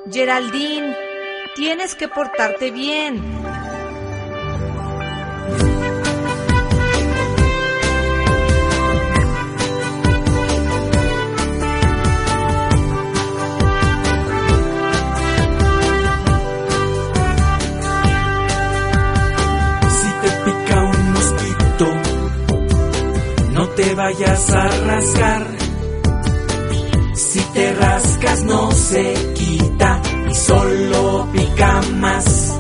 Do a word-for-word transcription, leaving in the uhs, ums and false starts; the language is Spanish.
Geraldine, tienes que portarte bien. Si te pica un mosquito, no te vayas a rascar. Si te rascas no se quita y solo pica más.